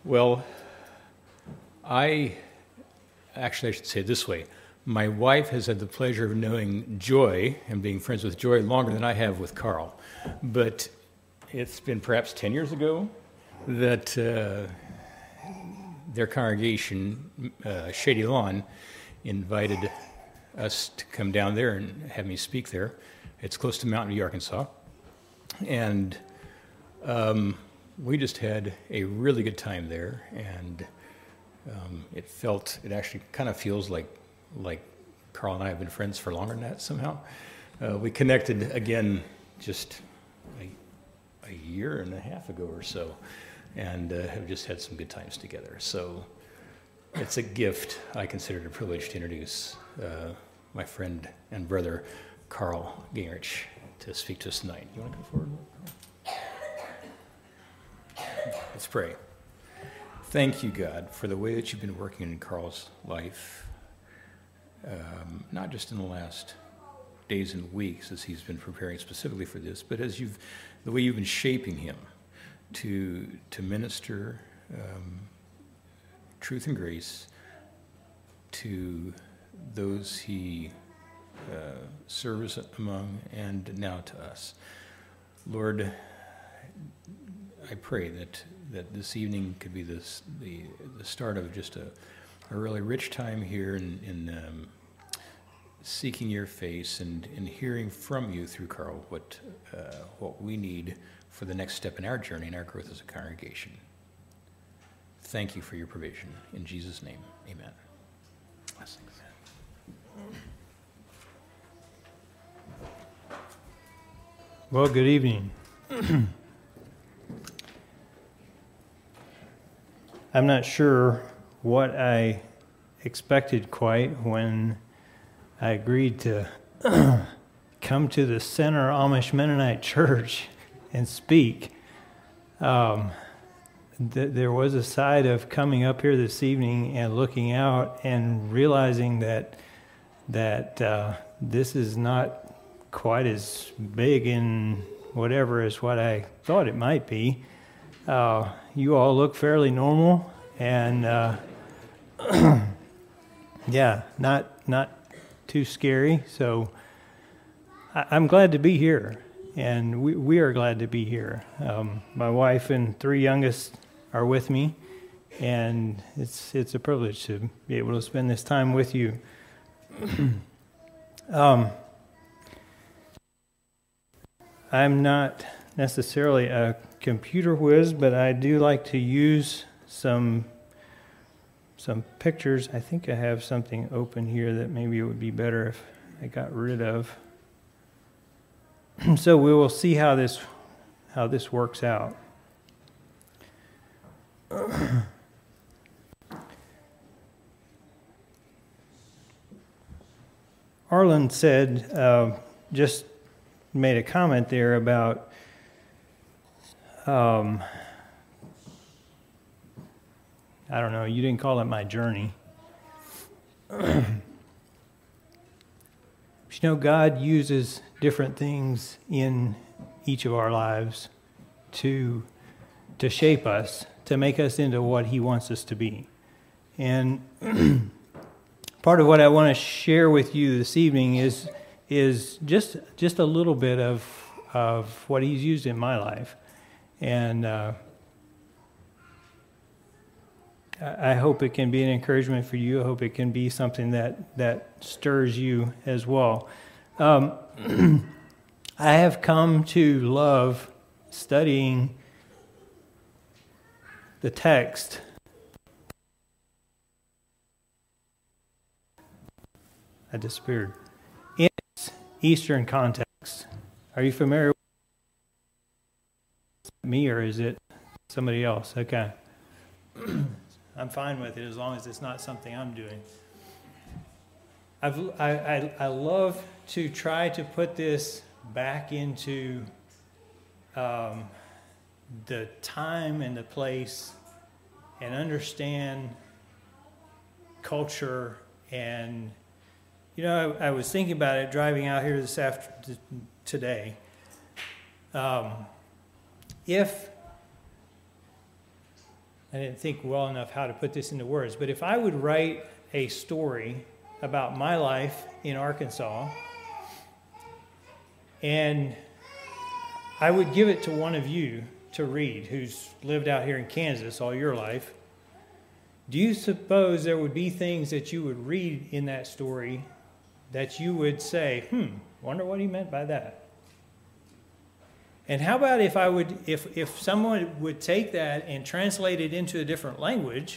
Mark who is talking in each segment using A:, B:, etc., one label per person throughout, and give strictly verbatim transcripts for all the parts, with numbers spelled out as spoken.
A: Well, I actually I should say it this way. My wife has had the pleasure of knowing Joy and being friends with Joy longer than I have with Carl. But it's been perhaps ten years ago that uh, their congregation, uh, Shady Lawn, invited us to come down there and have me speak there. It's close to Mountain View, Arkansas. And um, we just had a really good time there, and um, it felt, it actually kind of feels like like Carl and I have been friends for longer than that somehow. Uh, we connected again just a, a year and a half ago or so, and uh, have just had some good times together. So it's a gift. I consider it a privilege to introduce uh, my friend and brother, Carl Gingrich, to speak to us tonight. You want to come forward? Let's pray. Thank you, God, for the way that you've been working in Carl's life, um, not just in the last days and weeks as he's been preparing specifically for this, but as you've, the way you've been shaping him to to minister um, truth and grace to those he uh, serves among and now to us. Lord, I pray that that this evening could be this, the the start of just a, a really rich time here in, in um, seeking your face and, and hearing from you through Carl what uh, what we need for the next step in our journey and our growth as a congregation. Thank you for your provision. In Jesus' name, amen. Blessings.
B: Well, good evening. I'm not sure what I expected quite when I agreed to come to the Center Amish Mennonite Church and speak. Um, th- there was a side of coming up here this evening and looking out and realizing that that uh, this is not quite as big and whatever as what I thought it might be. Uh, you all look fairly normal, and uh, yeah, not not too scary. So I, I'm glad to be here, and we we are glad to be here. Um, my wife and three youngest are with me, and it's it's a privilege to be able to spend this time with you. um, I'm not necessarily a computer whiz, but I do like to use some some pictures. I think I have something open here that maybe it would be better if I got rid of. So we will see how this how this works out. Arlen said, uh, just made a comment there about Um, I don't know, you didn't call it my journey. But you know, God uses different things in each of our lives to to shape us, to make us into what He wants us to be. And part of what I want to share with you this evening is is just just a little bit of of what He's used in my life. And uh, I hope it can be an encouragement for you. I hope it can be something that, that stirs you as well. Um, I have come to love studying the text. I disappeared. In its Eastern context. Are you familiar with me, or is it somebody else? Okay. I'm fine with it as long as it's not something I'm doing. I've, I, I, I love to try to put this back into um, the time and the place and understand culture. And, you know, I, I was thinking about it driving out here this after today. Um, If I didn't think well enough how to put this into words, but if I would write a story about my life in Arkansas, and I would give it to one of you to read who's lived out here in Kansas all your life, do you suppose there would be things that you would read in that story that you would say, hmm, wonder what he meant by that? And how about if I would, if, if someone would take that and translate it into a different language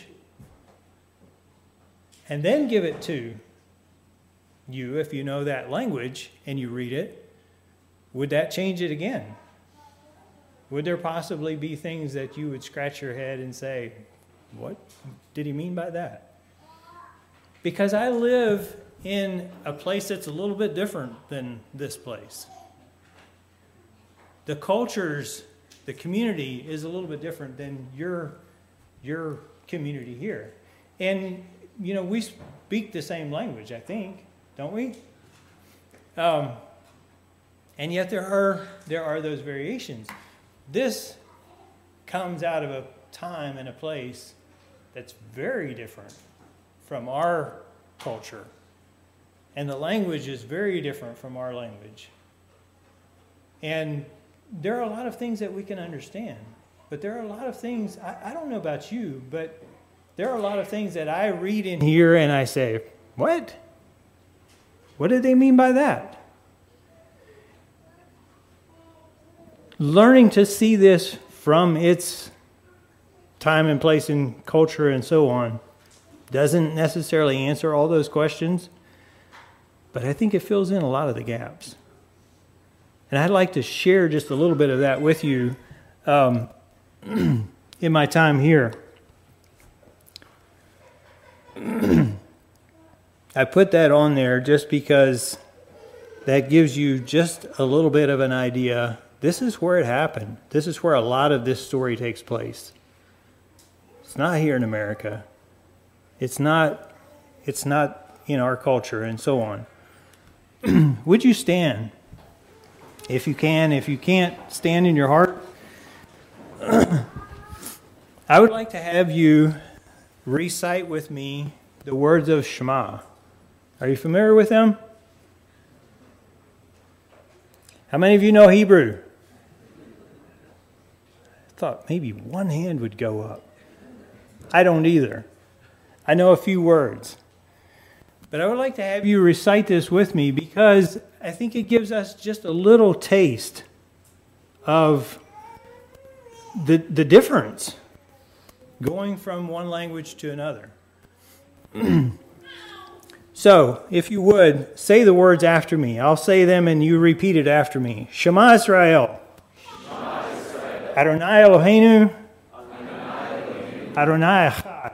B: and then give it to you, if you know that language and you read it, would that change it again? Would there possibly be things that you would scratch your head and say, what did he mean by that? Because I live in a place that's a little bit different than this place. The cultures, the community is a little bit different than your, your community here. And, you know, we speak the same language, I think, don't we? Um, and yet there are, there are those variations. This comes out of a time and a place that's very different from our culture. And the language is very different from our language. And there are a lot of things that we can understand, but there are a lot of things, I, I don't know about you, but there are a lot of things that I read in here and I say, what? What did they mean by that? Learning to see this from its time and place and culture and so on doesn't necessarily answer all those questions, but I think it fills in a lot of the gaps. And I'd like to share just a little bit of that with you um, in my time here. I put that on there just because that gives you just a little bit of an idea. This is where it happened. This is where a lot of this story takes place. It's not here in America. It's not, it's not in our culture and so on. Would you stand? If you can, if you can't, stand in your heart. I would like to have you recite with me the words of Shema. Are you familiar with them? How many of you know Hebrew? I thought maybe one hand would go up. I don't either. I know a few words. But I would like to have you recite this with me because I think it gives us just a little taste of the, the difference going from one language to another. So, if you would, say the words after me. I'll say them and you repeat it after me. Shema Israel. Shema Israel. Adonai Eloheinu. Adonai Echad.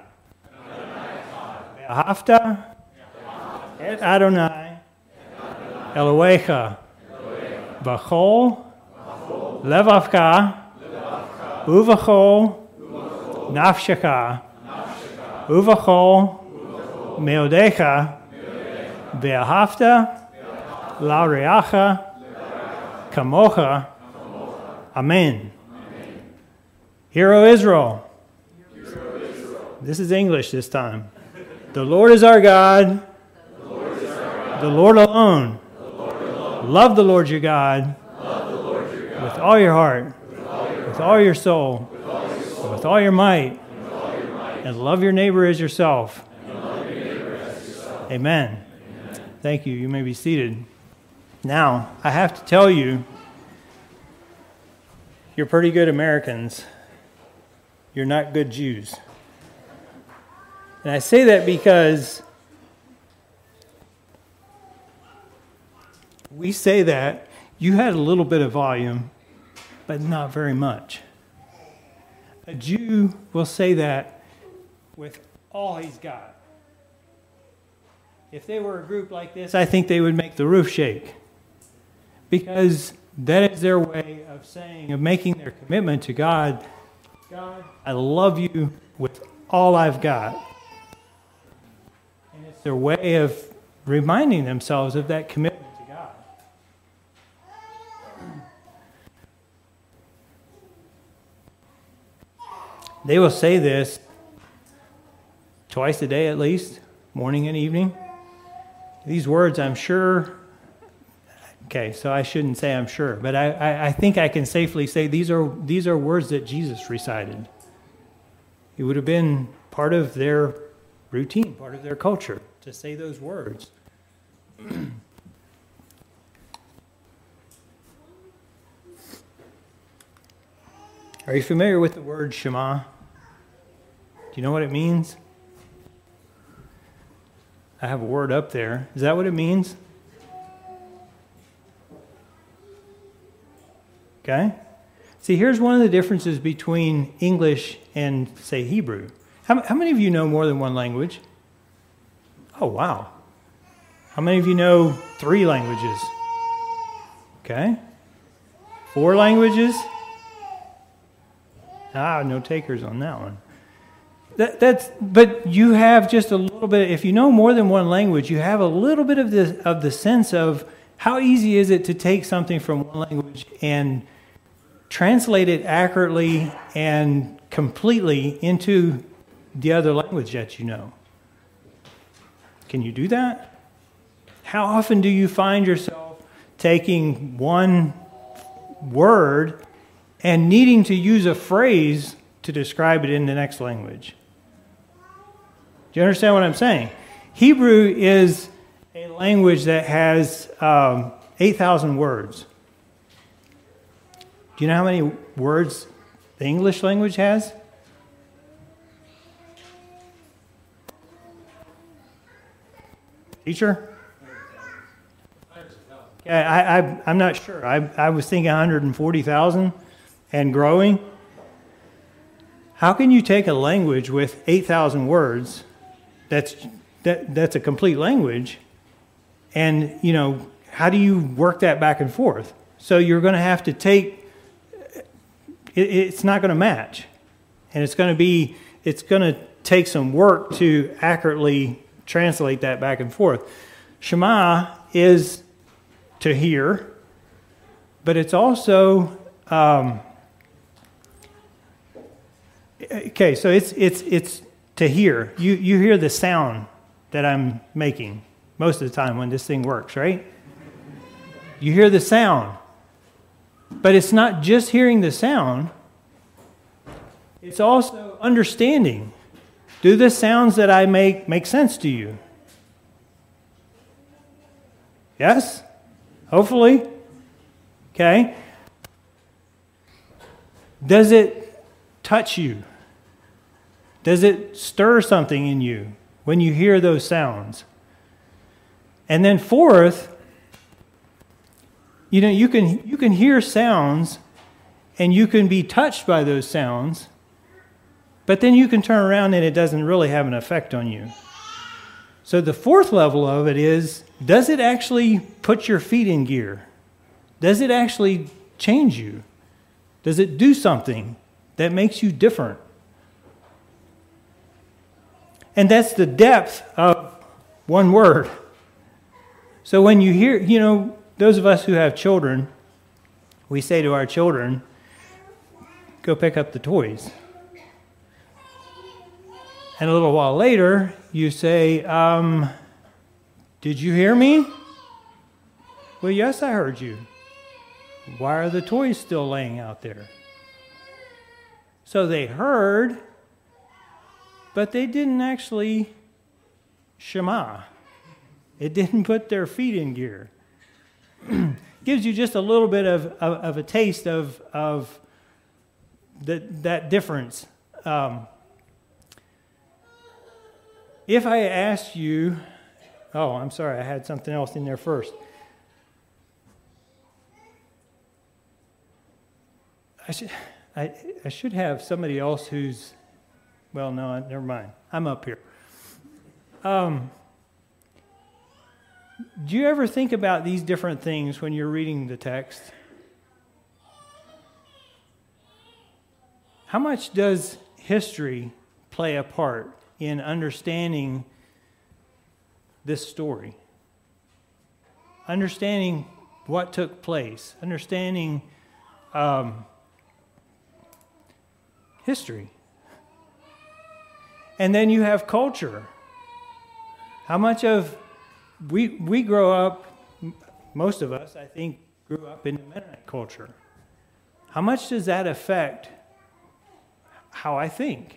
B: Ve'ahavta et Adonai Elohecha b'chol levavka uv'chol nafsheka uv'chol meodecha ve'ahavta l'reacha kamocha. Amen. Hear, O Israel. This is English this time. The Lord is our God. The Lord alone. The Lord alone. Love the Lord your God. Love the Lord your God. With all your heart. With all your, with all your soul. With all your, soul. With all your might. With all your might. And love your neighbor as yourself. And love your neighbor as yourself. Amen. Amen. Thank you. You may be seated. Now, I have to tell you, you're pretty good Americans. You're not good Jews. And I say that because we say that you had a little bit of volume, but not very much. A Jew will say that with all he's got. If they were a group like this, I think they would make the roof shake. Because that is their way of saying, of making their commitment to God. God, I love you with all I've got. And it's their way of reminding themselves of that commitment. They will say this twice a day at least, morning and evening. These words, I'm sure, okay, so I shouldn't say I'm sure, but I, I, I think I can safely say these are these are words that Jesus recited. It would have been part of their routine, part of their culture, to say those words. Are you familiar with the word Shema? Do you know what it means? I have a word up there. Is that what it means? Okay. See, here's one of the differences between English and, say, Hebrew. How, how many of you know more than one language? Oh, wow. How many of you know three languages? Okay. Four languages? Ah, no takers on that one. That, that's, but you have just a little bit, if you know more than one language, you have a little bit of the, of the sense of how easy is it to take something from one language and translate it accurately and completely into the other language that you know. Can you do that? How often do you find yourself taking one word and needing to use a phrase to describe it in the next language? Do you understand what I'm saying? Hebrew is a language that has um, eight thousand words. Do you know how many words the English language has? Teacher? Yeah, I, I, I'm not sure. I, I was thinking one hundred forty thousand and growing. How can you take a language with eight thousand words that's that that's a complete language, and, you know, how do you work that back and forth? So you're going to have to take, it, it's not going to match, and it's going to be, it's going to take some work to accurately translate that back and forth. Shema is to hear, but it's also um, okay. So it's it's it's to hear. You you hear the sound that I'm making most of the time when this thing works, right? You hear the sound, but it's not just hearing the sound. It's also understanding. Do the sounds that I make make sense to you? Yes? Hopefully. Okay. Does it touch you? Does it stir something in you when you hear those sounds? And then fourth, you know, you can you can hear sounds and you can be touched by those sounds, but then you can turn around and it doesn't really have an effect on you. So the fourth level of it is, does it actually put your feet in gear? Does it actually change you? Does it do something that makes you different? And that's the depth of one word. So when you hear, you know, those of us who have children, we say to our children, go pick up the toys. And a little while later, you say, um, did you hear me? Well, yes, I heard you. Why are the toys still laying out there? So they heard, but they didn't actually shema. It didn't put their feet in gear. Gives you just a little bit of, of, of a taste of, of the, that difference. Um, if I asked you, oh, I'm sorry, I had something else in there first. I should, I, I should have somebody else who's, well, no, never mind. I'm up here. Um, do you ever think about these different things when you're reading the text? How much does history play a part in understanding this story? Understanding what took place, understanding um, history. And then you have culture. How much of, we, we grow up, most of us, I think, grew up in the Mennonite culture. How much does that affect how I think?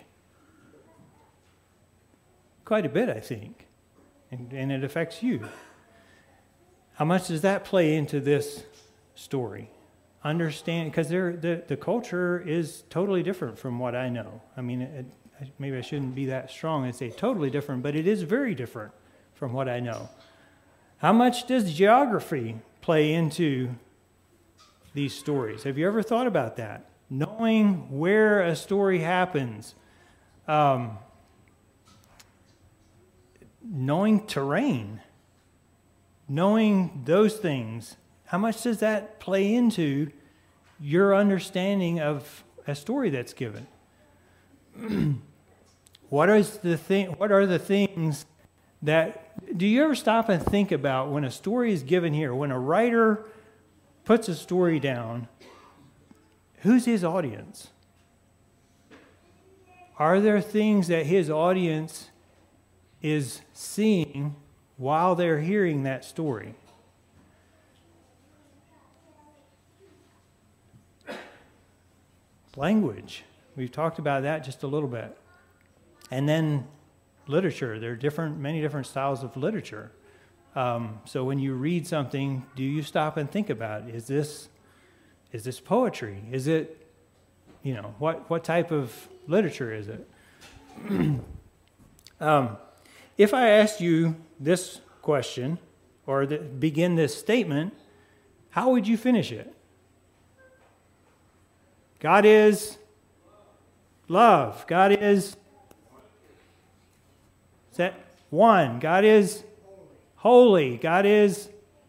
B: Quite a bit, I think. And, and it affects you. How much does that play into this story? Understand, because the, the culture is totally different from what I know. I mean, it, maybe I shouldn't be that strong and say totally different, but it is very different from what I know. How much does geography play into these stories? Have you ever thought about that? Knowing where a story happens, um, knowing terrain, knowing those things, how much does that play into your understanding of a story that's given? What is the thing? What are the things that, do you ever stop and think about when a story is given here, when a writer puts a story down, who's his audience? Are there things that his audience is seeing while they're hearing that story? Language. We've talked about that just a little bit. And then literature. There are different, many different styles of literature. Um, so when you read something, do you stop and think about, is this, is this poetry? Is it, you know, what, what type of literature is it? um, if I asked you this question, or the, begin this statement, how would you finish it? God is love. God is, is that one? God is holy. God is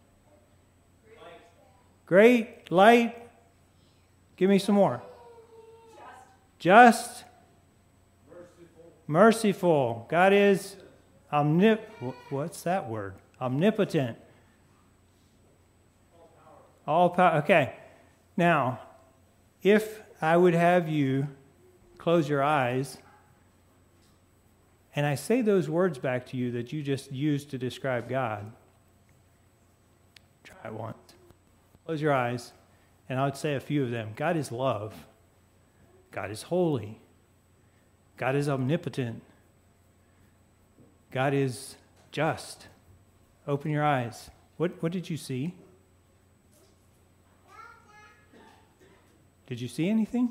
B: great, light. Give me some more. Just. Just. Merciful. Merciful. God is omnip. What's that word? Omnipotent. All power. Okay. Now, if I would have you close your eyes, and I say those words back to you that you just used to describe God, try it once. Close your eyes, and I would say a few of them. God is love. God is holy. God is omnipotent. God is just. Open your eyes. What, what did you see? Did you see anything?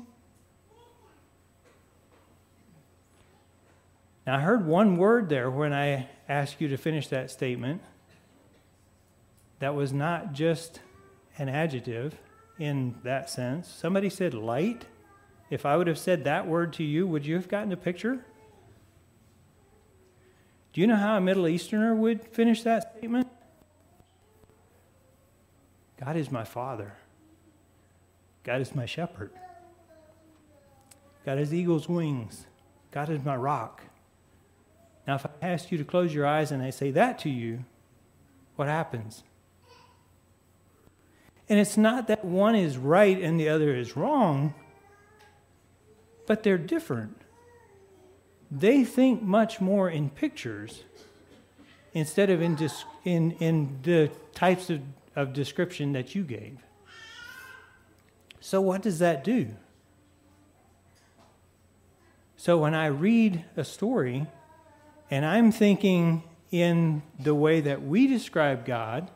B: Now, I heard one word there when I asked you to finish that statement that was not just an adjective in that sense. Somebody said light. If I would have said that word to you, would you have gotten a picture? Do you know how a Middle Easterner would finish that statement? God is my Father. God is my shepherd. God is eagle's wings. God is my rock. Now, if I ask you to close your eyes and I say that to you, what happens? And it's not that one is right and the other is wrong, but they're different. They think much more in pictures instead of in, dis- in, in the types of, of description that you gave. So what does that do? So when I read a story and I'm thinking in the way that we describe God,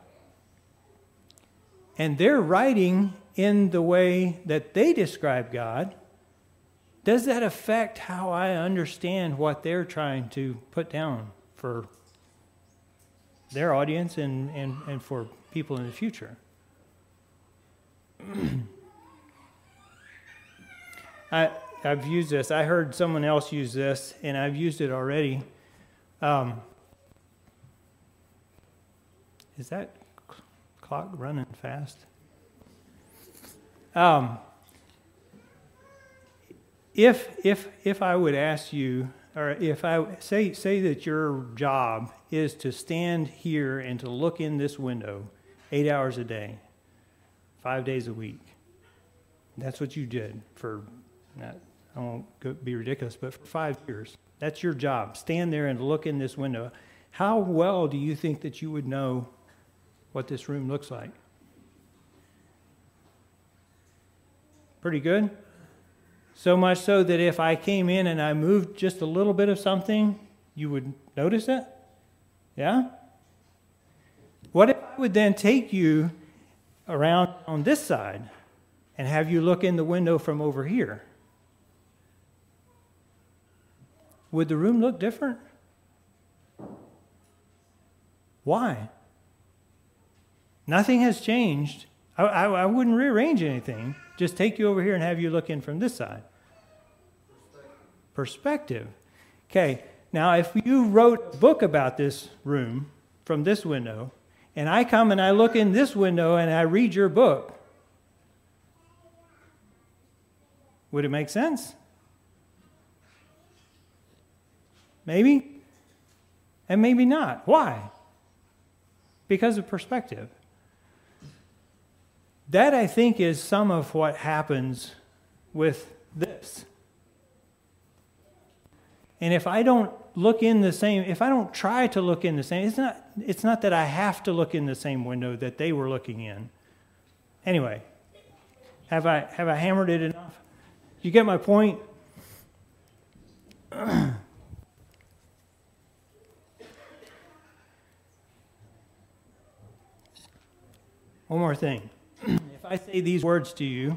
B: and they're writing in the way that they describe God, does that affect how I understand what they're trying to put down for their audience and, and, and for people in the future? I, I've used this. I heard someone else use this, and I've used it already. Um, is that cl- clock running fast? Um, if if if I would ask you, or if I say say that your job is to stand here and to look in this window, eight hours a day, five days a week. That's what you did for. Not, I won't go, be ridiculous, but for five years, That's your job. Stand there and look in this window. How well do you think that you would know what this room looks like? Pretty good? So much so that if I came in and I moved just a little bit of something, you would notice it? Yeah? What if I would then take you around on this side and have you look in the window from over here? Would the room look different? Why? Nothing has changed. I, I, I wouldn't rearrange anything. Just take you over here and have you look in from this side. Perspective. Perspective. Okay, now if you wrote a book about this room from this window, and I come and I look in this window and I read your book, would it make sense? Maybe, and maybe not. Why? Because of perspective. That, I think, is some of what happens with this. And if I don't look in the same, if I don't try to look in the same, it's not, it's not that I have to look in the same window that they were looking in. Anyway, have I, have I hammered it enough? You get my point? One more thing. If I say these words to you,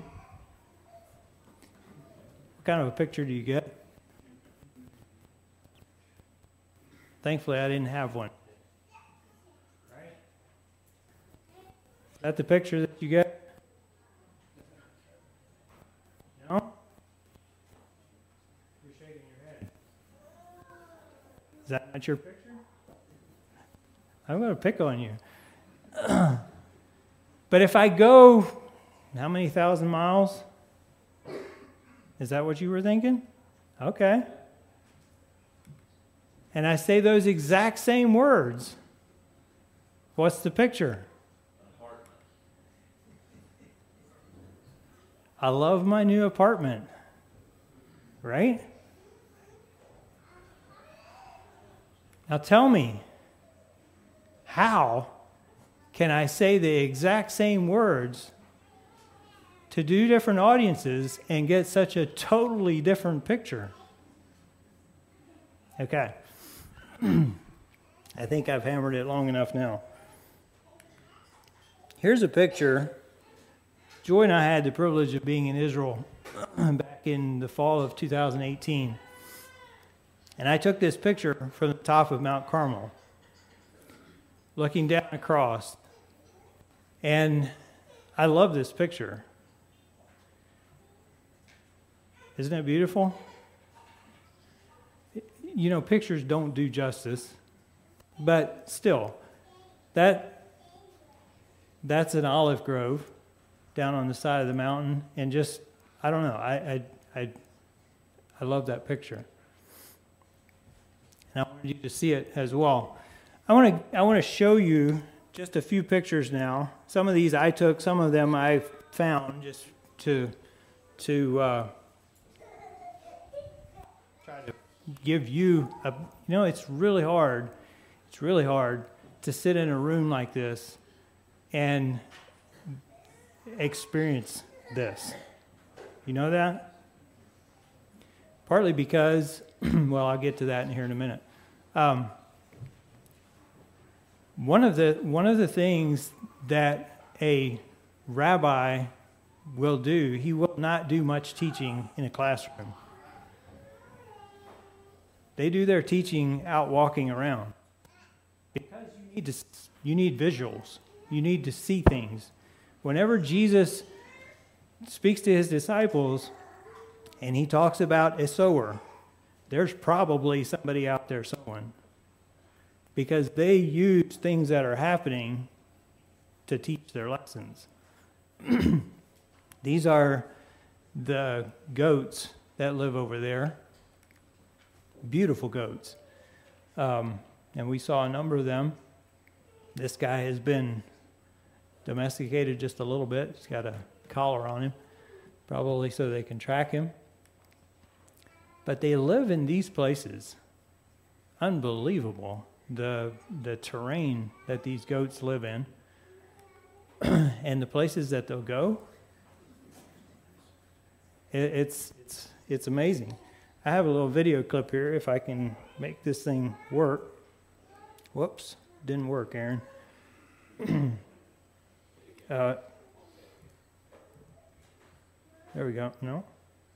B: what kind of a picture do you get? Thankfully, I didn't have one. Right? Is that the picture that you get? No? You're shaking your head. Is that not your picture? I'm going to pick on you. But if I go, how many thousand miles? Is that what you were thinking? Okay. And I say those exact same words. What's the picture? Apartment. I love my new apartment. Right? Now tell me, how can I say the exact same words to two different audiences and get such a totally different picture? Okay. I think I've hammered it long enough now. Here's a picture. Joy and I had the privilege of being in Israel back in the fall of two thousand eighteen. And I took this picture from the top of Mount Carmel, looking down across. And I love this picture. Isn't it beautiful? You know, pictures don't do justice, but still, that that's an olive grove down on the side of the mountain, and just, I don't know, I I I, I love that picture. And I wanted you to see it as well. I want to I want to show you just a few pictures now. Some of these I took, some of them I found just to to uh, try to give you a. You know, it's really hard. It's really hard to sit in a room like this and experience this. You know that? Partly because, well, I'll get to that in here in a minute. Um, One of the one of the things that a rabbi will do, he will not do much teaching in a classroom. They do their teaching out walking around. Because you need to you need visuals. You need to see things. Whenever Jesus speaks to his disciples and he talks about a sower, there's probably somebody out there sowing. Because they use things that are happening to teach their lessons. These are the goats that live over there. Beautiful goats. Um, and we saw a number of them. This guy has been domesticated just a little bit. He's got a collar on him, probably so they can track him. But they live in these places. Unbelievable, the the terrain that these goats live in and the places that they'll go. It, it's it's it's amazing. I have a little video clip here if I can make this thing work. Whoops, didn't work, Aaron. uh, there we go. No.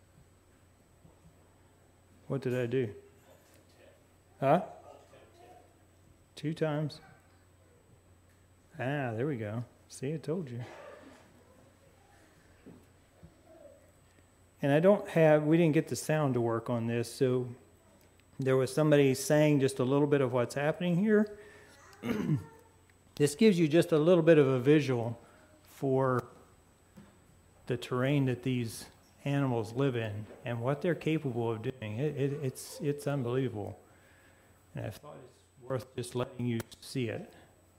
B: What did I do? Huh? Two times. Ah, there we go. See, I told you. And I don't have, we didn't get the sound to work on this, so there was somebody saying just a little bit of what's happening here. This gives you just a little bit of a visual for the terrain that these animals live in and what they're capable of doing. It, it, it's, it's unbelievable. And I thought it's worth just letting you see it.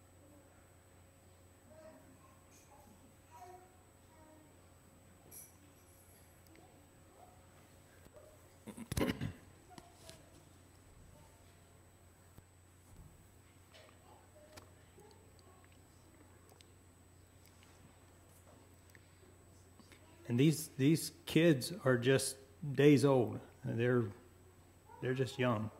B: And these these kids are just days old. They're they're just young.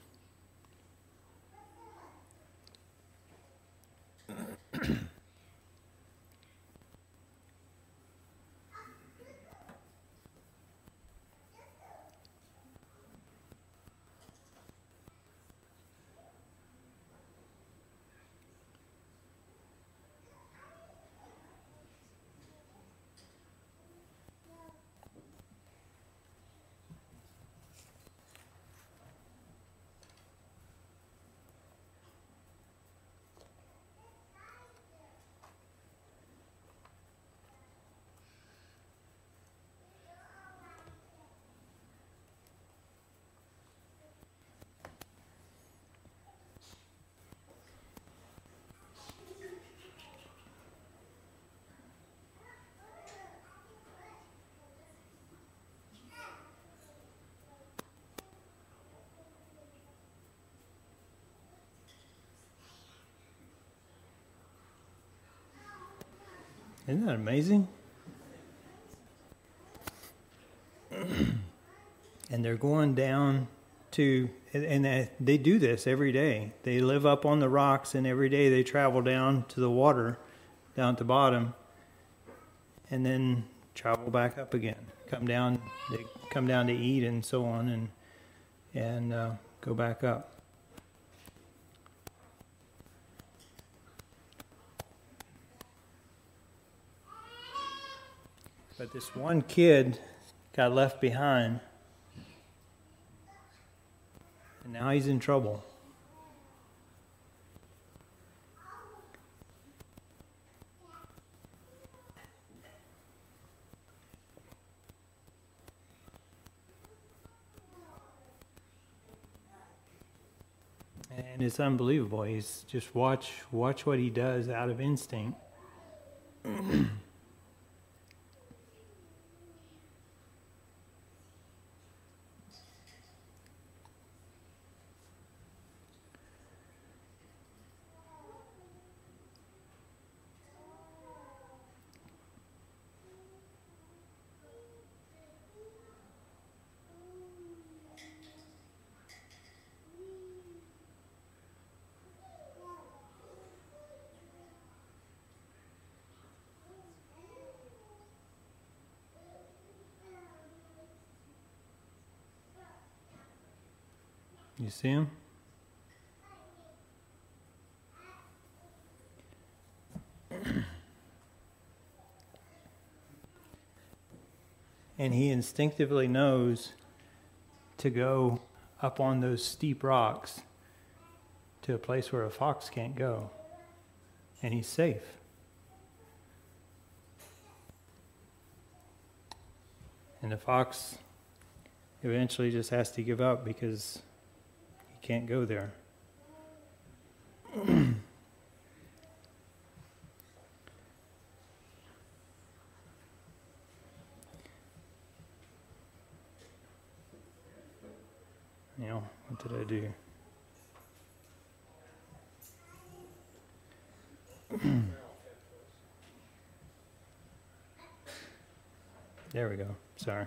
B: Isn't that amazing? And they're going down to, and they do this every day. They live up on the rocks, and every day they travel down to the water, down at the bottom, and then travel back up again. Come down, they come down to eat and so on, and and uh, go back up. But this one kid got left behind, and now he's in trouble. And it's unbelievable. He's just watch watch what he does out of instinct. You see him? And he instinctively knows to go up on those steep rocks to a place where a fox can't go. And he's safe. And the fox eventually just has to give up because he can't go there. Daniel. What did I do? There we go. Sorry.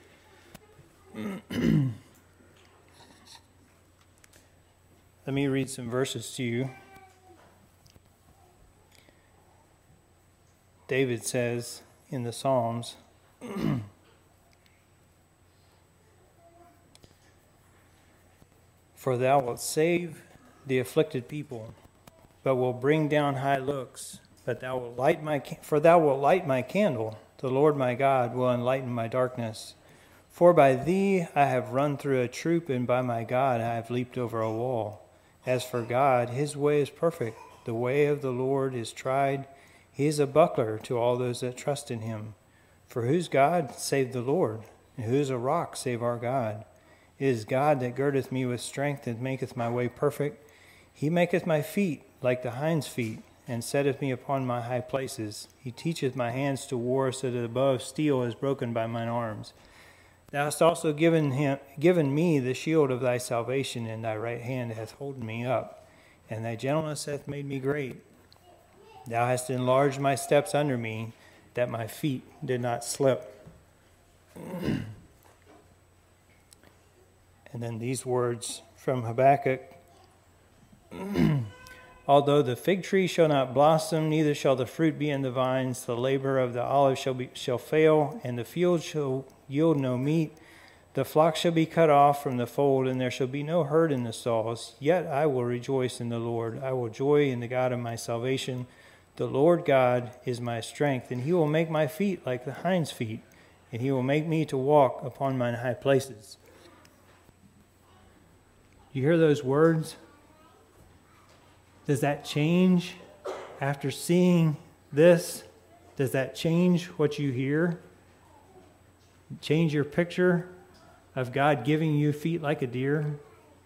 B: Let me read some verses to you. David says in the Psalms, "For thou wilt save the afflicted people, but will bring down high looks. But thou wilt light my for thou wilt light my candle. The Lord my God will enlighten my darkness. For by thee I have run through a troop, and by my God I have leaped over a wall. As for God, his way is perfect. The way of the Lord is tried. He is a buckler to all those that trust in him. For whose God save the Lord? And who is a rock save our God? It is God that girdeth me with strength, and maketh my way perfect. He maketh my feet like the hind's feet, and setteth me upon my high places. He teacheth my hands to war, so that the bow of steel is broken by mine arms. Thou hast also given him, given me the shield of thy salvation, and thy right hand hath holden me up, and thy gentleness hath made me great. Thou hast enlarged my steps under me, that my feet did not slip." And then these words from Habakkuk, "Although the fig tree shall not blossom, neither shall the fruit be in the vines, the labor of the olive shall be shall fail, and the field shall yield no meat. The flock shall be cut off from the fold, and there shall be no herd in the stalls. Yet I will rejoice in the Lord. I will joy in the God of my salvation. The Lord God is my strength, and he will make my feet like the hind's feet, and he will make me to walk upon mine high places." You hear those words? Does that change after seeing this? Does that change what you hear? Change your picture of God giving you feet like a deer?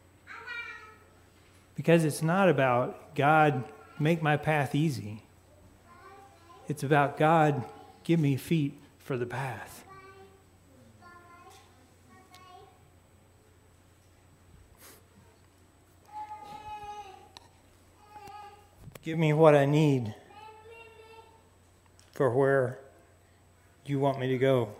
B: Because it's not about God, make my path easy. It's about God, give me feet for the path. Give me what I need for where you want me to go.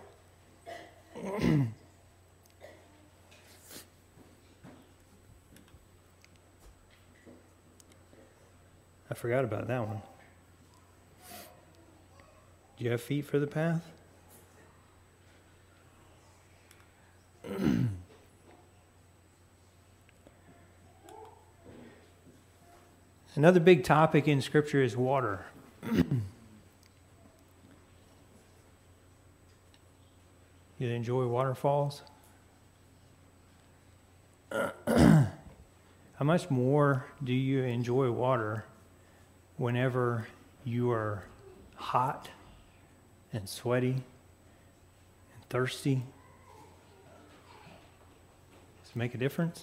B: I forgot about that one. Do you have feet for the path? Another big topic in Scripture is water. You enjoy waterfalls? How much more do you enjoy water whenever you are hot and sweaty and thirsty? Does it make a difference?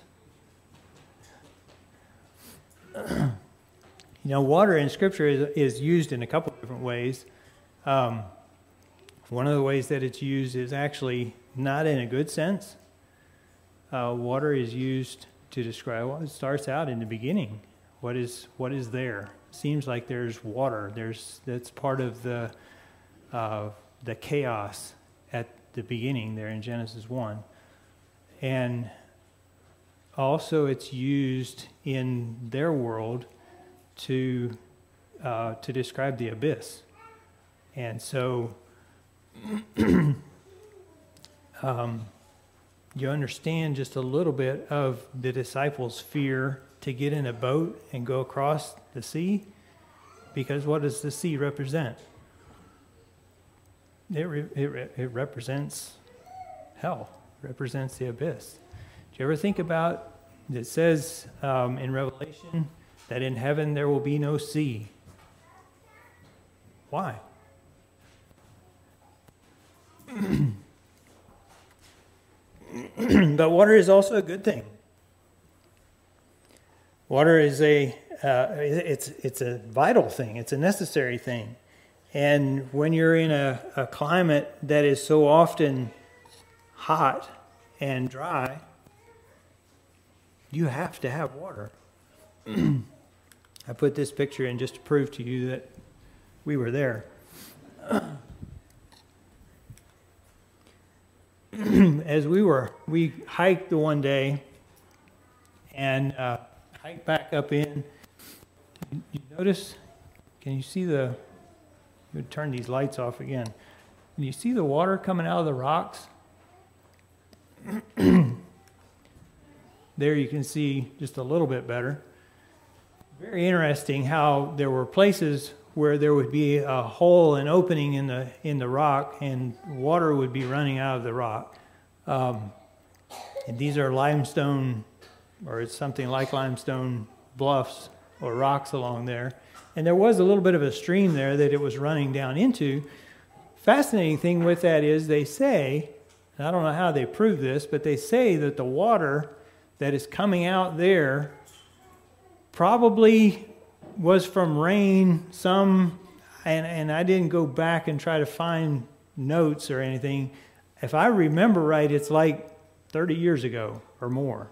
B: You know, water in Scripture is, is used in a couple of different ways. Um, one of the ways that it's used is actually not in a good sense. Uh, water is used to describe, well, it starts out in the beginning. What is what is there? Seems like there's water. There's that's part of the uh, the chaos at the beginning there in Genesis one. And also it's used in their world to uh, to describe the abyss. And so um, you understand just a little bit of the disciples' fear to get in a boat and go across the sea, because what does the sea represent? It, re- it, re- it represents hell, it represents the abyss. Do you ever think about, it says um, in Revelation that in heaven there will be no sea. Why? But water is also a good thing. Water is a uh, it's it's a vital thing. It's a necessary thing. And when you're in a, a climate that is so often hot and dry, you have to have water. I put this picture in just to prove to you that we were there. As we were, we hiked the one day and uh, hiked back up in. You, you notice, can you see the, you would turn these lights off again. Can you see the water coming out of the rocks? There you can see just a little bit better. Very interesting how there were places where there would be a hole, an opening in the in the rock, and water would be running out of the rock. Um, and these are limestone, or it's something like limestone bluffs or rocks along there. And there was a little bit of a stream there that it was running down into. Fascinating thing with that is they say, and I don't know how they prove this, but they say that the water that is coming out there probably was from rain, some, and, and I didn't go back and try to find notes or anything. If I remember right, it's like thirty years ago or more.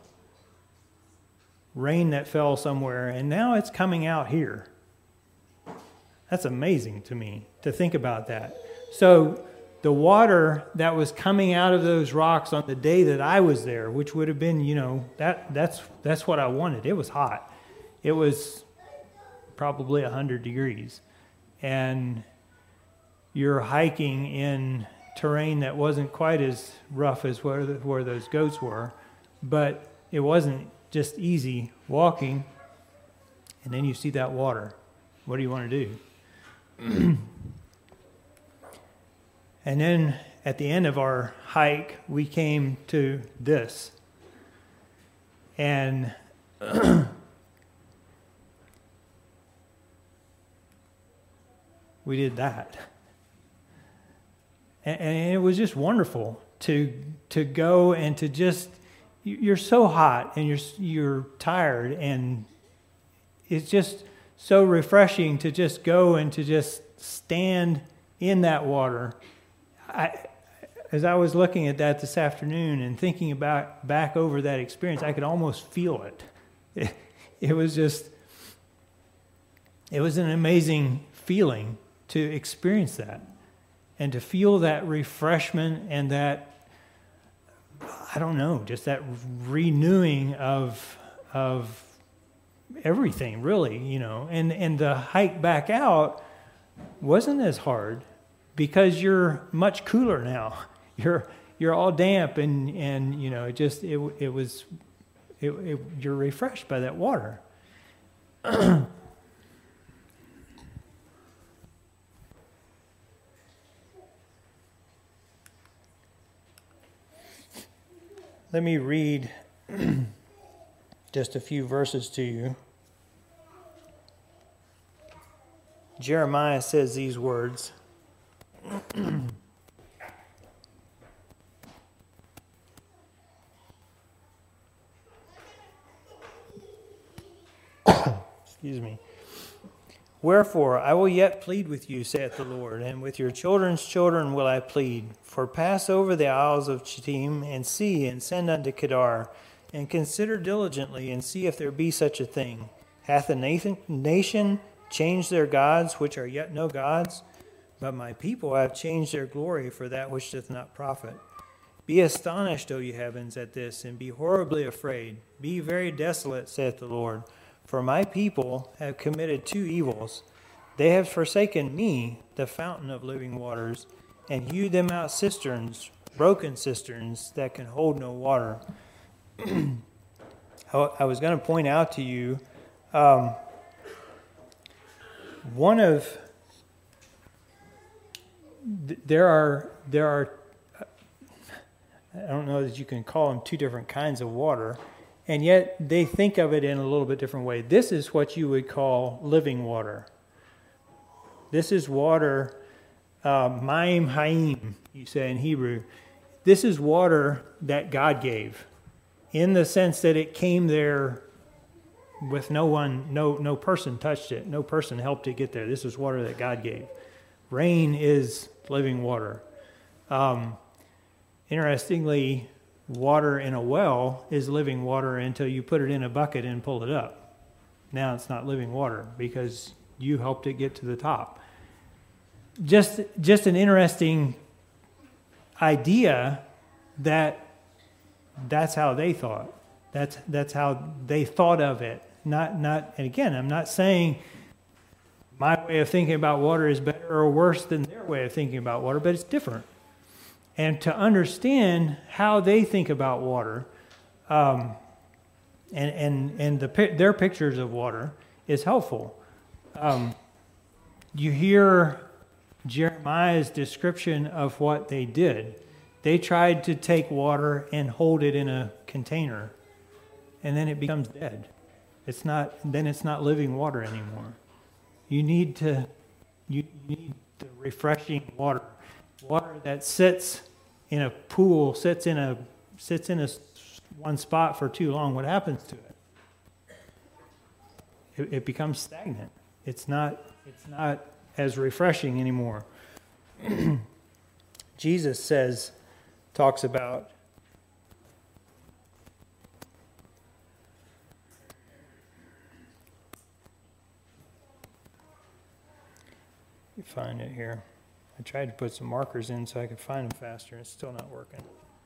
B: Rain that fell somewhere, and now it's coming out here. That's amazing to me to think about that. So the water that was coming out of those rocks on the day that I was there, which would have been, you know, that that's that's what I wanted. It was hot. It was probably one hundred degrees. And you're hiking in terrain that wasn't quite as rough as where, the, where those goats were, but it wasn't just easy walking. And then you see that water. What do you want to do? And then at the end of our hike, we came to this. And we did that. And, and it was just wonderful to to go and to just, you're so hot and you're you're tired, and it's just so refreshing to just go and to just stand in that water. I, as I was looking at that this afternoon and thinking about back over that experience, I could almost feel it. It, it was just, it was an amazing feeling to experience that and to feel that refreshment and that, I don't know, just that renewing of of everything, really, you know. And and the hike back out wasn't as hard because you're much cooler now. You're you're all damp and and you know, it just it it was it, it you're refreshed by that water. Let me read just a few verses to you. Jeremiah says these words. Excuse me. Wherefore, I will yet plead with you, saith the Lord, and with your children's children will I plead. For pass over the isles of Chittim, and see, and send unto Kedar, and consider diligently, and see if there be such a thing. Hath a nation changed their gods, which are yet no gods? But my people have changed their glory for that which doth not profit. Be astonished, O ye heavens, at this, and be horribly afraid. Be very desolate, saith the Lord. For my people have committed two evils. They have forsaken me, the fountain of living waters, and hewed them out cisterns, broken cisterns that can hold no water. I was going to point out to you, um, one of there are there are I don't know that you can call them two different kinds of water. And yet they think of it in a little bit different way. This is what you would call living water. This is water, uh, Maim Haim, you say in Hebrew. This is water that God gave, in the sense that it came there with no one, no no person touched it, no person helped it get there. This is water that God gave. Rain is living water. Um, interestingly, water in a well is living water until you put it in a bucket and pull it up. Now it's not living water because you helped it get to the top. Just, just an interesting idea that that's how they thought. That's, that's how they thought of it. Not, not, and again, I'm not saying my way of thinking about water is better or worse than their way of thinking about water, but it's different. And to understand how they think about water, um, and and and the their pictures of water is helpful. Um, you hear Jeremiah's description of what they did. They tried to take water and hold it in a container, and then it becomes dead. It's not. Then it's not living water anymore. You need to. You need the refreshing water. Water that sits in a pool, sits in a sits in a one spot for too long. What happens to it? It, it becomes stagnant. It's not. It's not as refreshing anymore. Jesus says, talks about you find it here. I tried to put some markers in so I could find them faster, and it's still not working.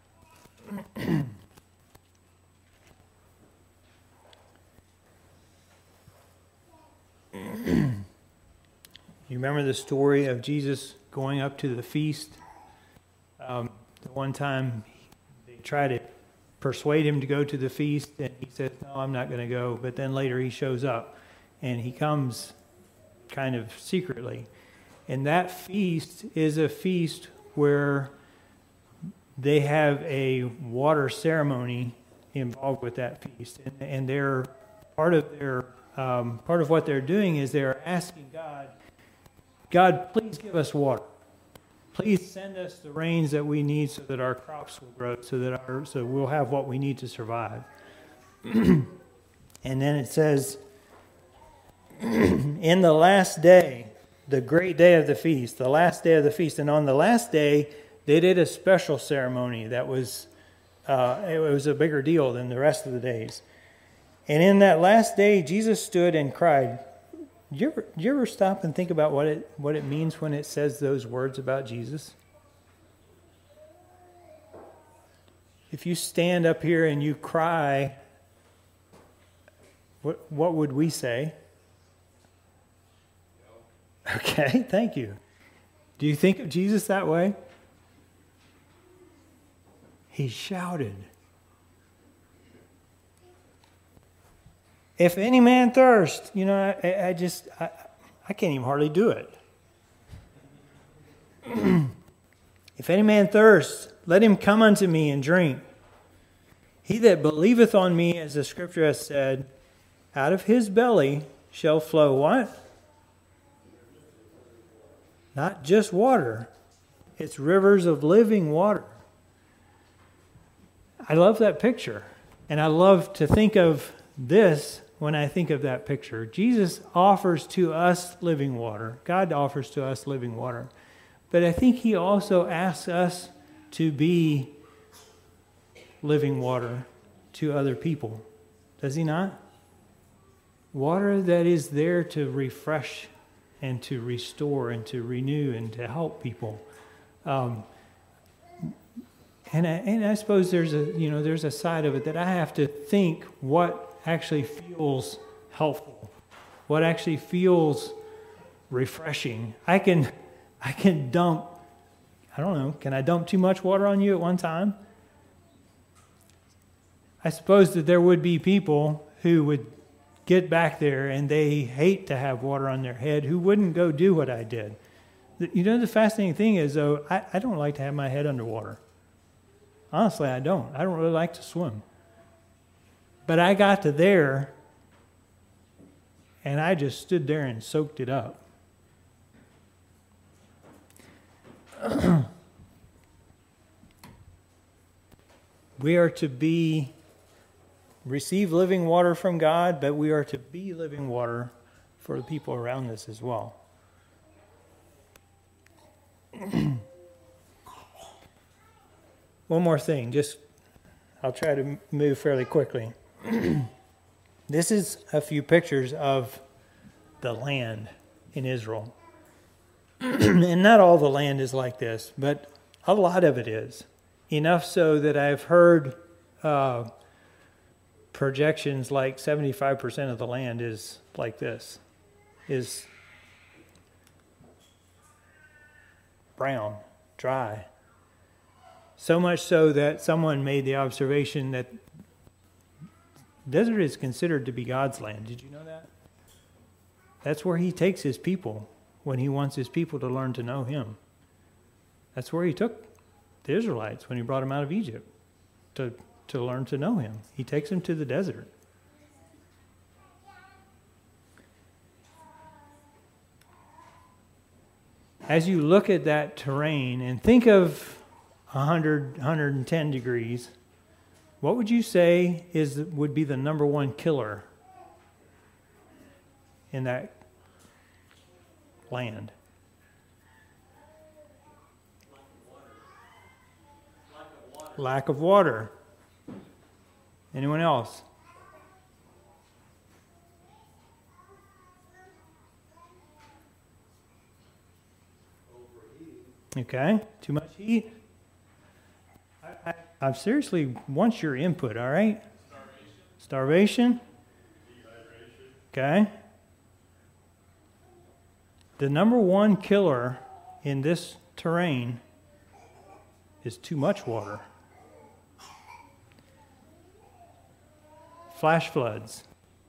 B: You remember the story of Jesus going up to the feast? Um, the one time they tried to persuade him to go to the feast, and he said, no, I'm not going to go. But then later he shows up, and he comes kind of secretly. And that feast is a feast where they have a water ceremony involved with that feast, and, and they're part of their um, part of what they're doing is they're asking God, God, please give us water. Please send us the rains that we need so that our crops will grow, so that our so we'll have what we need to survive. And then it says, in the last day, the great day of the feast, the last day of the feast. And on the last day, they did a special ceremony that was, uh, it was a bigger deal than the rest of the days. And in that last day, Jesus stood and cried. Do you ever, do you ever stop and think about what it, what it means when it says those words about Jesus? If you stand up here and you cry, what, what would we say? Okay, thank you. Do you think of Jesus that way? He shouted. If any man thirst, you know, I, I just, I, I can't even hardly do it. If any man thirst, let him come unto me and drink. He that believeth on me, as the scripture has said, out of his belly shall flow what? Not just water. It's rivers of living water. I love that picture. And I love to think of this when I think of that picture. Jesus offers to us living water. God offers to us living water. But I think he also asks us to be living water to other people. Does he not? Water that is there to refresh and to restore and to renew and to help people. Um, and, I, and I suppose there's a, you know, there's a side of it that I have to think what actually feels helpful, what actually feels refreshing. I can, I can dump, I don't know, can I dump too much water on you at one time? I suppose that there would be people who would get back there and they hate to have water on their head, who wouldn't go do what I did. You know, the fascinating thing is, though, I, I don't like to have my head underwater. Honestly, I don't. I don't really like to swim. But I got to there, and I just stood there and soaked it up. We are to be receive living water from God, but we are to be living water for the people around us as well. One more thing, just I'll try to move fairly quickly. This is a few pictures of the land in Israel. And not all the land is like this, but a lot of it is. Enough so that I've heard uh, projections like seventy-five percent of the land is like this, is brown, dry. So much so that someone made the observation that desert is considered to be God's land. Did you know that? That's where he takes his people when he wants his people to learn to know him. That's where he took the Israelites when he brought them out of Egypt to, to learn to know him. He takes them to the desert. As you look at that terrain and think of one hundred, one hundred ten degrees, what would you say is would be the number one killer in that land? Lack of water. Anyone else? Okay, too much heat. I, I, I seriously want your input, all right? Starvation. Starvation? Dehydration. Okay. The number one killer in this terrain is too much water. Flash floods.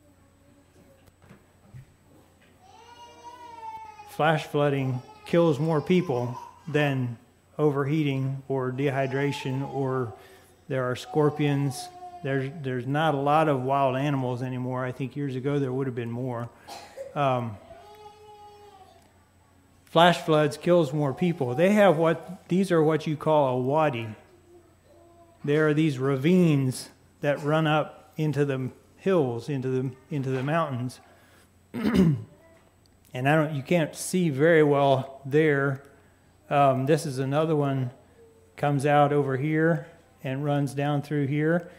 B: Flash flooding kills more people than overheating or dehydration, or there are scorpions. There's, there's not a lot of wild animals anymore. I think years ago there would have been more. Um, flash floods kills more people. They have what, these are what you call a wadi. There are these ravines that run up into the hills, into the into the mountains, and I don't. You can't see very well there. Um, this is another one, comes out over here and runs down through here.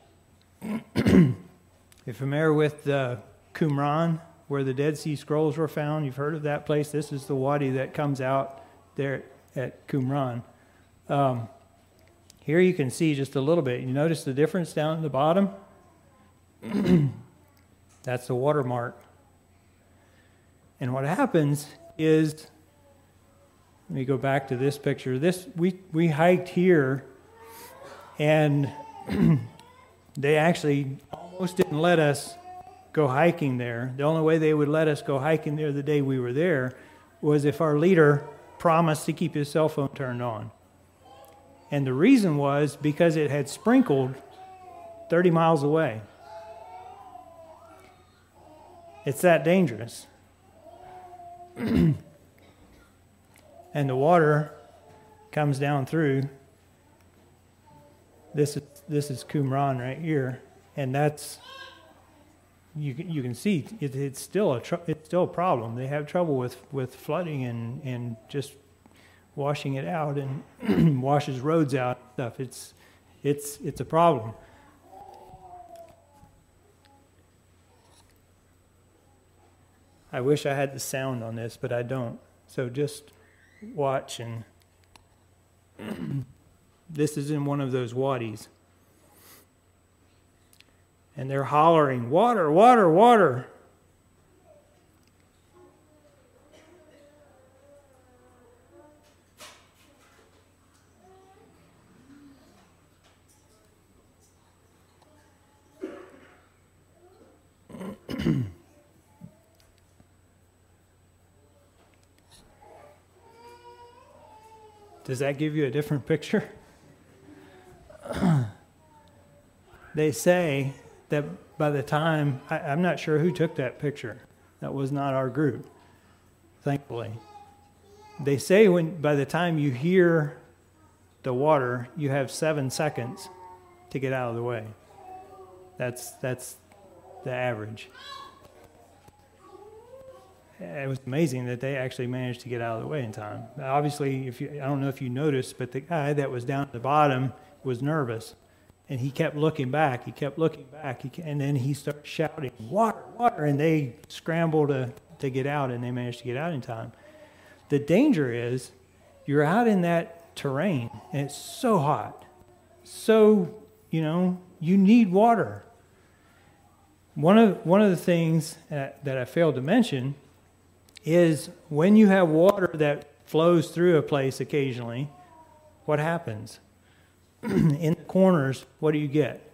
B: You're familiar with the Qumran, where the Dead Sea Scrolls were found? You've heard of that place. This is the wadi that comes out there at Qumran. Um, here you can see just a little bit. You notice the difference down at the bottom? That's the watermark. And what happens is, let me go back to this picture. This we we hiked here, and they actually almost didn't let us go hiking there. The only way they would let us go hiking there the day we were there was if our leader promised to keep his cell phone turned on. And the reason was because it had sprinkled thirty miles away. It's that dangerous. And the water comes down through. This is this is Qumran right here, and that's you can you can see it, it's still a tr- it's still a problem. They have trouble with, with flooding and, and just washing it out, and washes roads out and stuff. It's it's it's a problem. I wish I had the sound on this, but I don't. So just watch, and this is in one of those wadis. And they're hollering, water, water, water. Does that give you a different picture? They say that by the time, I, I'm not sure who took that picture. That was not our group, thankfully. They say when by the time you hear the water, you have seven seconds to get out of the way. That's that's the average. It was amazing that they actually managed to get out of the way in time. Obviously, if you, I don't know if you noticed, but the guy that was down at the bottom was nervous. And he kept looking back. He kept looking back. He, and then he started shouting, water, water. And they scrambled to, to get out, and they managed to get out in time. The danger is you're out in that terrain, and it's so hot. So, you know, you need water. One of, one of the things that, that I failed to mention is when you have water that flows through a place occasionally, what happens? In the corners, what do you get?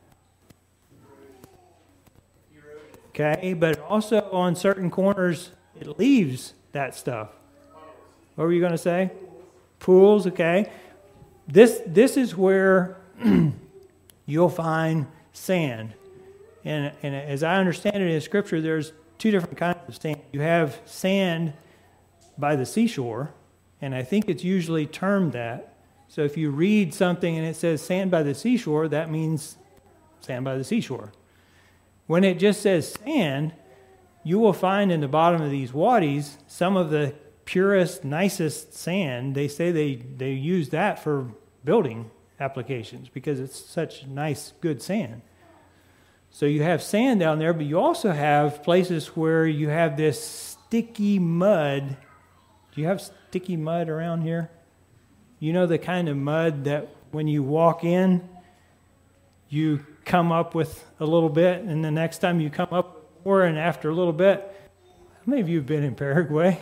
B: Okay, but also on certain corners, it leaves that stuff. What were you going to say? Pools, okay. This this is where you'll find sand. And, and as I understand it in Scripture, there's two different kinds of sand. You have sand by the seashore, and I think it's usually termed that. So if you read something and it says sand by the seashore, that means sand by the seashore. When it just says sand, you will find in the bottom of these wadis some of the purest, nicest sand. They say they, they use that for building applications because it's such nice, good sand. So you have sand down there, but you also have places where you have this sticky mud. Do you have sticky mud around here? You know the kind of mud that when you walk in, you come up with a little bit, and the next time you come up with more, and after a little bit, how many of you have been in Paraguay?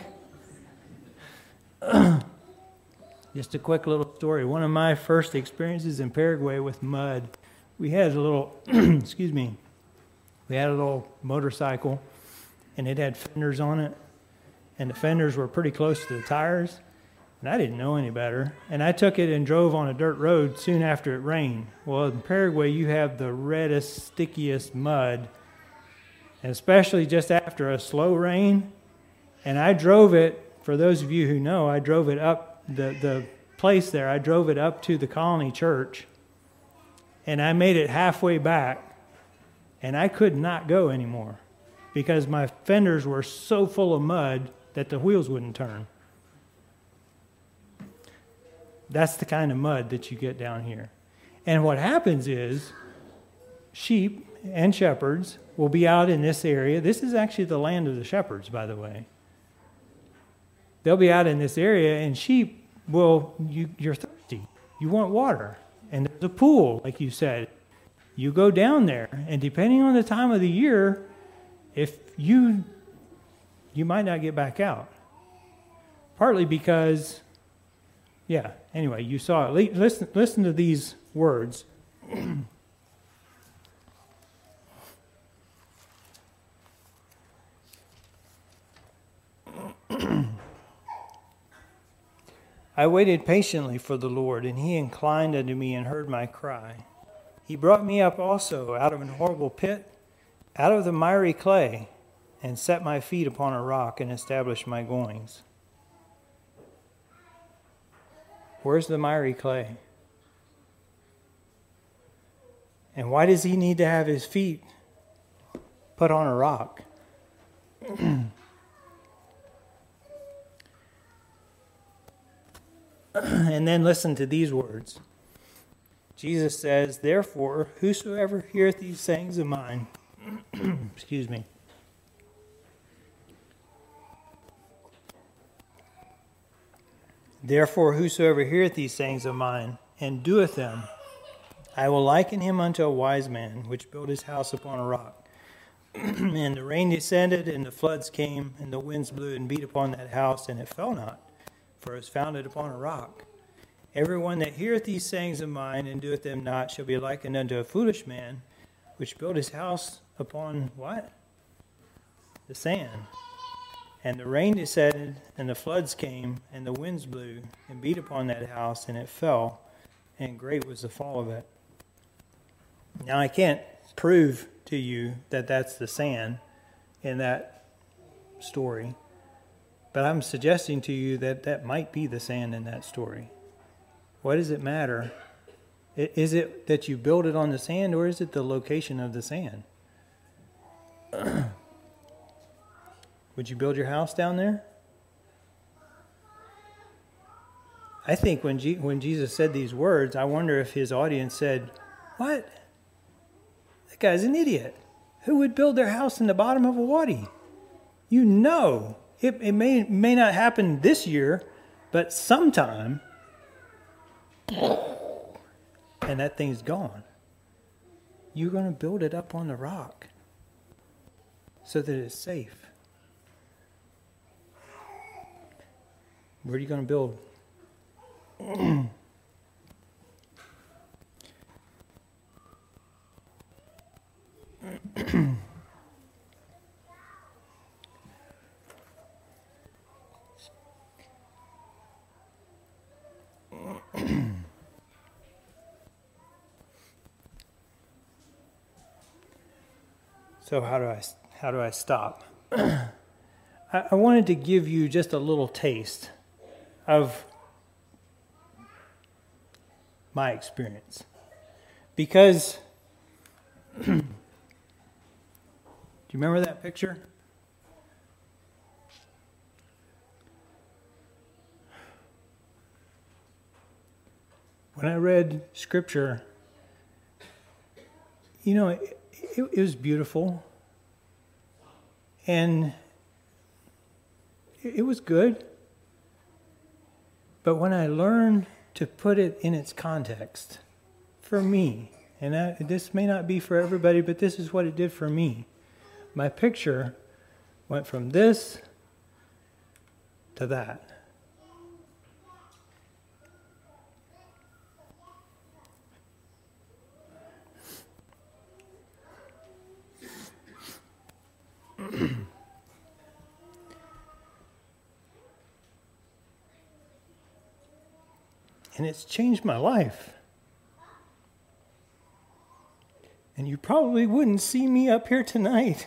B: Just a quick little story. One of my first experiences in Paraguay with mud, we had a little, excuse me, we had a little motorcycle, and it had fenders on it, and the fenders were pretty close to the tires. And I didn't know any better. And I took it and drove on a dirt road soon after it rained. Well, in Paraguay, you have the reddest, stickiest mud, and especially just after a slow rain. And I drove it, for those of you who know, I drove it up, the, the place there, I drove it up to the Colony Church. And I made it halfway back, and I could not go anymore because my fenders were so full of mud that the wheels wouldn't turn. That's the kind of mud that you get down here. And what happens is sheep and shepherds will be out in this area. This is actually the land of the shepherds, by the way. They'll be out in this area, and sheep will, you, you're thirsty. You want water. And there's a pool, like you said. You go down there, and depending on the time of the year, if you, you might not get back out. Partly because... Yeah, anyway, you saw it. Listen, listen to these words. I waited patiently for the Lord, and he inclined unto me and heard my cry. He brought me up also out of an horrible pit, out of the miry clay, and set my feet upon a rock and established my goings. Where's the miry clay? And why does he need to have his feet put on a rock? And then listen to these words. Jesus says, therefore, whosoever heareth these sayings of mine, excuse me, therefore, whosoever heareth these sayings of mine, and doeth them, I will liken him unto a wise man, which built his house upon a rock. And the rain descended, and the floods came, and the winds blew and beat upon that house, and it fell not, for it was founded upon a rock. Everyone that heareth these sayings of mine, and doeth them not, shall be likened unto a foolish man, which built his house upon what? The sand. And the rain descended, and the floods came, and the winds blew, and beat upon that house, and it fell, and great was the fall of it. Now, I can't prove to you that that's the sand in that story, but I'm suggesting to you that that might be the sand in that story. What does it matter? Is it that you build it on the sand, or is it the location of the sand? Would you build your house down there? I think when G- when Jesus said these words, I wonder if his audience said, what? That guy's an idiot. Who would build their house in the bottom of a wadi? You know, it, it may, may not happen this year, but sometime, and that thing's gone. You're going to build it up on the rock so that it's safe. Where are you going to build? So how do I how do I stop? I, I wanted to give you just a little taste of my experience, because do you remember that picture? When I read scripture, you know, it, it, it was beautiful, and it, it was good. But when I learned to put it in its context, for me, and I, this may not be for everybody, but this is what it did for me. My picture went from this to that. And it's changed my life. And you probably wouldn't see me up here tonight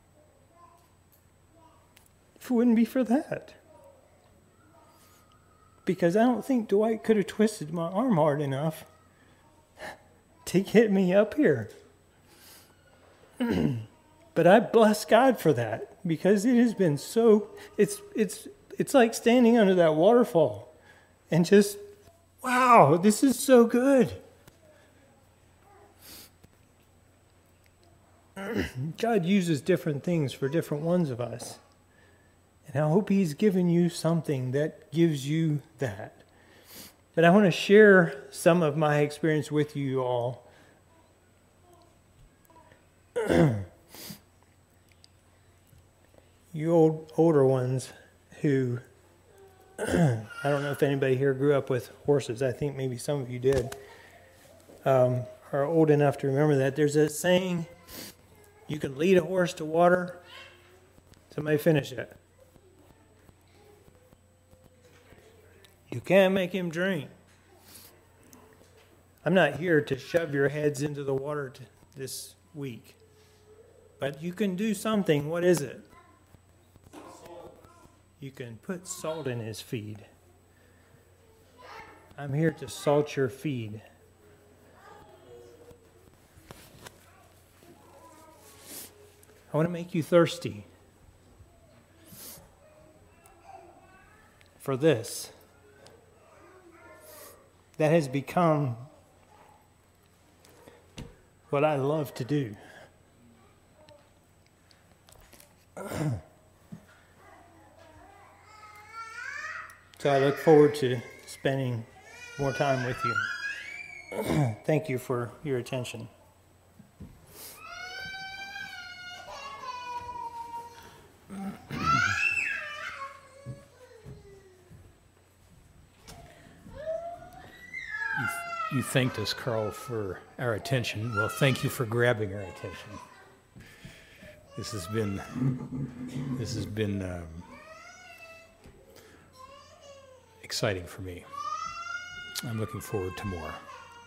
B: if it wouldn't be for that. Because I don't think Dwight could have twisted my arm hard enough to get me up here. But I bless God for that, because it has been so, it's it's it's like standing under that waterfall and just, wow, this is so good. God uses different things for different ones of us. And I hope He's given you something that gives you that. But I want to share some of my experience with you all. You old older ones who, I don't know if anybody here grew up with horses. I think maybe some of you did. Um, are old enough to remember that. There's a saying, you can lead a horse to water, somebody finish it. You can't make him drink. I'm not here to shove your heads into the water t- this week. But you can do something. What is it? You can put salt in his feed. I'm here to salt your feed. I want to make you thirsty for this. That has become what I love to do. So I look forward to spending more time with you. Thank you for your attention.
A: You thanked us, Carl, for our attention. Well, thank you for grabbing our attention. This has been, this has been um, exciting for me. I'm looking forward to more.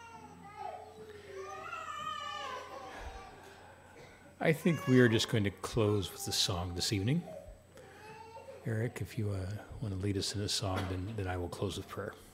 A: I think we are just going to close with a song this evening. Eric, if you uh, want to lead us in a song, then, then I will close with prayer.